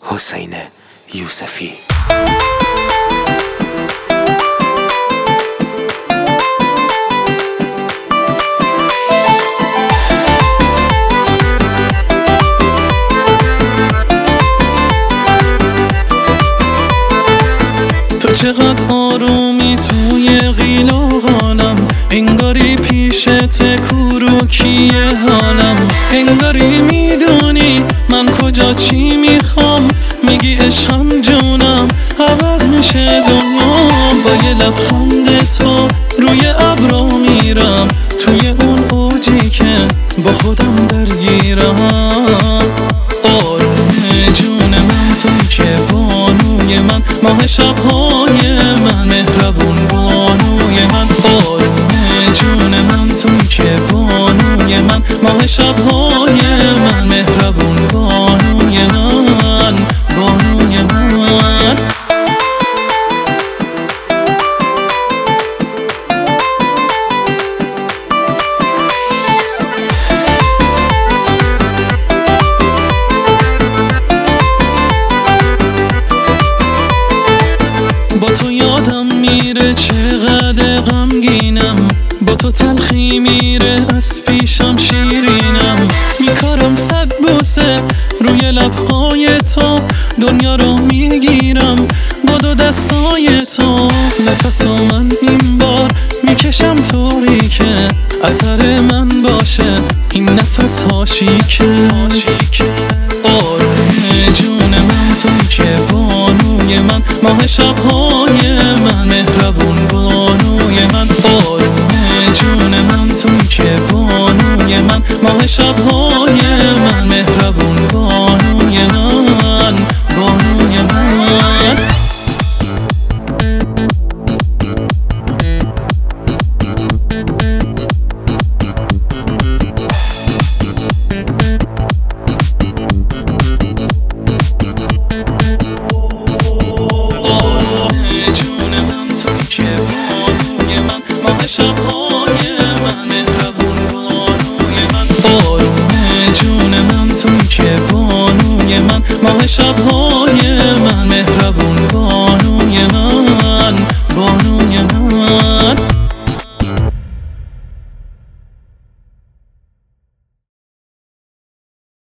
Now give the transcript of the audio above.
حسین یوسفی. تو چقدر آرومی توی قیلاقانم، انگاری پیشت کوروکیه حالم، انگاری میدونی من کجا چی میخوام، میگی عشقم جونم عوض میشه دنیام. با یه لبخند تو روی ابرا میرم، توی اون اوجی که با خودم درگیرم. آروم جون من توی که بانوی من، ماه شبهای من، مهربون بانوی من. آروم جون من توی که بانوی من، ماه شبهای من، مهربون بانوی من، بانوی من. با تو یادم میره چقدر غمگینم، با تو تلخی میره از پیشم شیرینم. میکارم 100 بوسه روی لبهای تو، دنیا رو میگیرم با دو دستای تو. نفس من این بار میکشم طوری که اثر من باشه این نفس ها شیکه. آروم جون من توی که بانوی من، ماه شبهای من، مهربون بانوی من. آروم جون من توی که بانوی من، ماه شبهای من، مهربون بانوی من، بانوی من. شبهای من، مهربون بانوی من. آروم جون من توی که بانوی من، ماه شبهای